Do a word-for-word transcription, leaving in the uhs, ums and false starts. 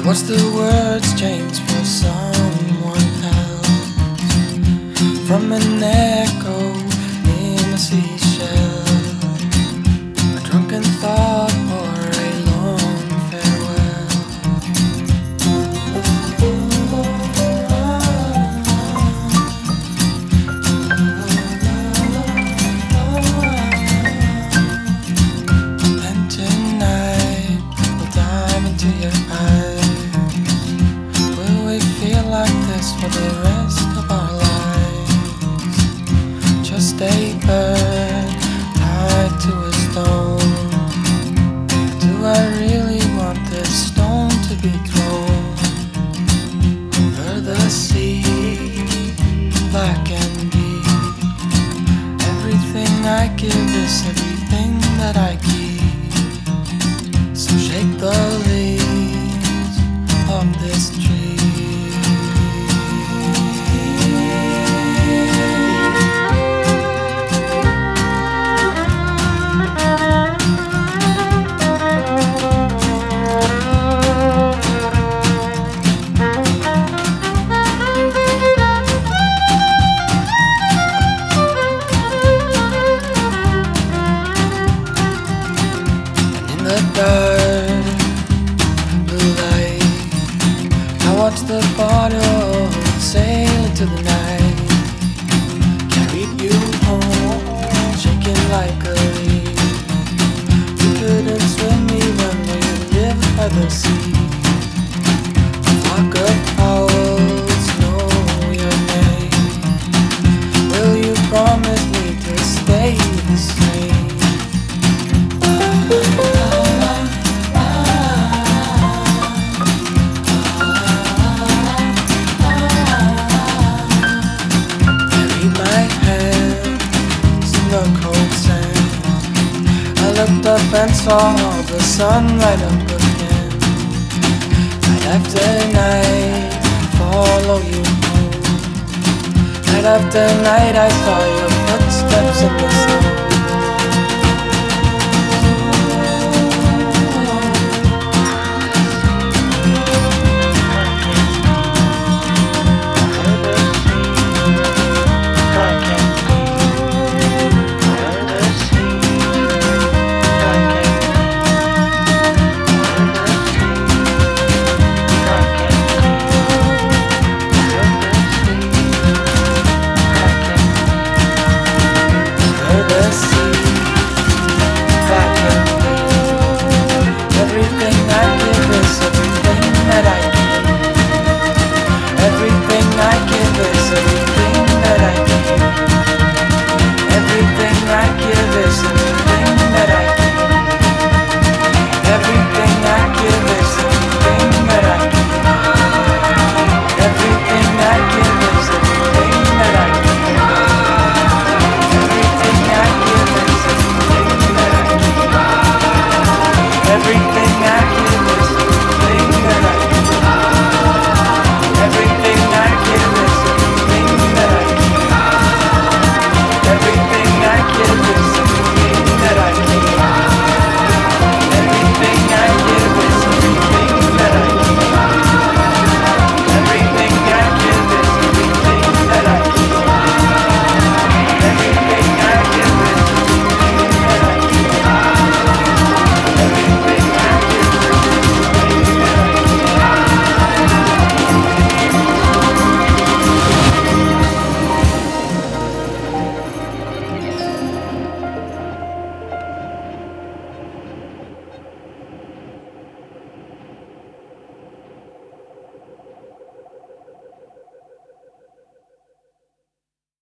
What's the words change for someone else? From an echo in a seashell, a drunken thought or a long farewell. And tonight we'll dive into your eyes. Like this for the rest of our lives. Just a bird tied to a stone. Do I really want this stone to be thrown over the sea, black and deep? Everything I give is everything that I keep. So shake the leaves of this tree. The dark blue light, I watch the bottle sail into the night. Carried you home, shaking like a leaf. You couldn't swim even though you lived by the sea. A flock of owls know your name. Will you promise me to stay the same? I looked up and saw the sun right up again. Night after night, follow you home. Night after night, I saw your footsteps in the snow.